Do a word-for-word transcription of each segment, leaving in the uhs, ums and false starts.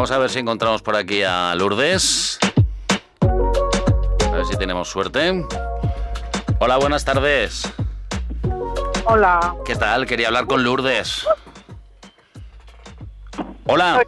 vamos a ver si encontramos por aquí a Lourdes. A ver si tenemos suerte. Hola, buenas tardes. Hola. ¿Qué tal? Quería hablar con Lourdes. Hola.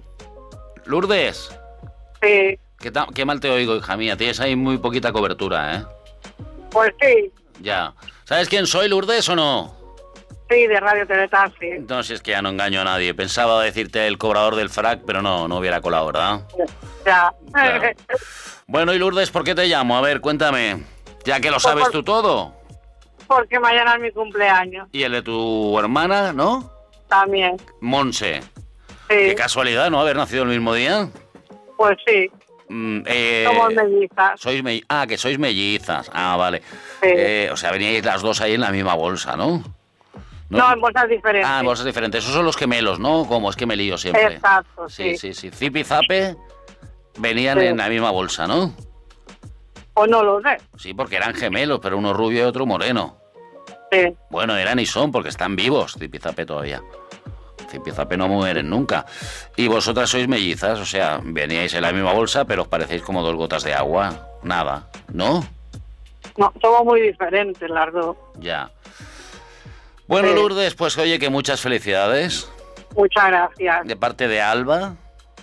Lourdes. Sí. ¿Qué, ta- qué mal te oigo, hija mía? Tienes ahí muy poquita cobertura, ¿eh? Pues sí. Ya. ¿Sabes quién soy, Lourdes, o no? Sí, de Radio Teletaxi. No, si es que ya no engaño a nadie. Pensaba decirte el cobrador del frac, pero no, no hubiera colado, ¿verdad? Ya. Claro. Bueno, y Lourdes, ¿por qué te llamo? A ver, cuéntame. Ya que lo sabes tú todo. Porque mañana es mi cumpleaños. Y el de tu hermana, ¿no? También. Monse. Sí. Qué casualidad, ¿no? Haber nacido el mismo día. Pues sí. Mm, eh, Somos mellizas. Sois me- ah, que sois mellizas. Ah, vale. Sí. Eh, o sea, veníais las dos ahí en la misma bolsa, ¿no? No, en bolsas diferentes. Ah, en bolsas diferentes. Esos son los gemelos, ¿no? Como es que me lío siempre. Exacto, Sí, sí. sí, sí. Zip y Zape venían Sí. en la misma bolsa, ¿no? O no lo sé. Sí, porque eran gemelos, pero uno rubio y otro moreno. Sí. Bueno, eran y son, porque están vivos, Zip y Zape todavía. Zip y Zape no mueren nunca. Y vosotras sois mellizas, o sea, veníais en la misma bolsa, pero os parecéis como dos gotas de agua. Nada, ¿no? No, somos muy diferentes las dos. Ya. Bueno, Sí. Lourdes, pues oye, que muchas felicidades. Muchas gracias. De parte de Alba.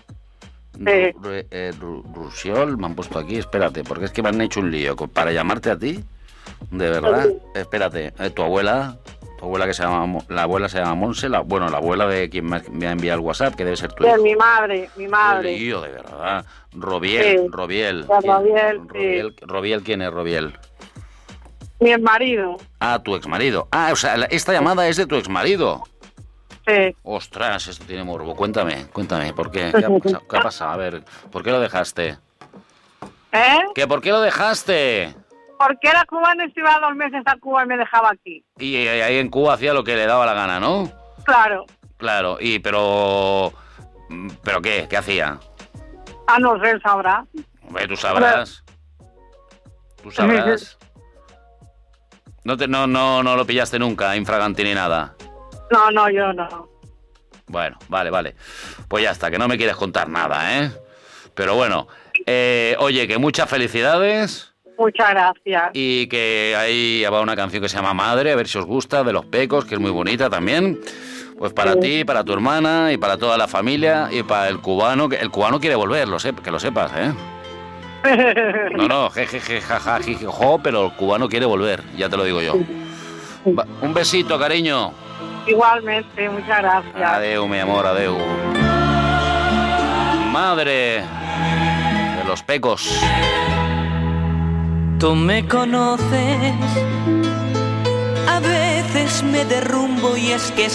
Sí. Ru- Ru- eh, Ru- Rusiol, me han puesto aquí, espérate, porque es que me han hecho un lío. Para llamarte a ti, de verdad. Sí. Espérate, eh, tu abuela, tu abuela que se llama, Mo- la abuela se llama Monse, la, bueno, la abuela de quien me, me ha enviado el WhatsApp, que debe ser tu De hijo. mi madre, mi Qué madre. lío, de verdad. Robiel, Sí. Robiel. De ¿Quién? Robiel, sí. Robiel, Robiel, ¿quién es Robiel? Mi marido. Ah, tu exmarido. Ah, o sea, la- esta llamada es de tu exmarido. Sí. Ostras, esto tiene morbo. Cuéntame, cuéntame, ¿por qué? ¿Qué ha pasado? ¿Qué ha pasado? A ver, ¿por qué lo dejaste? ¿Eh? ¿Qué por qué lo dejaste? Porque era cubano y se iba dos meses a Cuba y me dejaba aquí. Y eh, ahí en Cuba hacía lo que le daba la gana, ¿no? Claro. Claro, y pero... ¿Pero qué? ¿Qué hacía? Ah, no sé, él sabrá. Hombre, tú sabrás. Tú sabrás. No, te, no, no, no lo pillaste nunca, infraganti ni nada. No, no, yo no. Bueno, vale, vale. Pues ya está, que no me quieres contar nada, ¿eh? Pero bueno, eh, oye, que muchas felicidades Muchas gracias. y que ahí va una canción que se llama Madre, a ver si os gusta, de Los Pecos, que es muy bonita también. Pues para Sí. ti, para tu hermana y para toda la familia y para el cubano, que el cubano quiere volver, lo sé, que lo sepas, ¿eh? No, no, jejeje, jaja, jijijo, pero el cubano quiere volver, ya te lo digo yo. Va, un besito, cariño. Igualmente, muchas gracias. Adeu, mi amor, adeu. Madre de Los Pecos. Tú me conoces, a veces me derrumbo y es que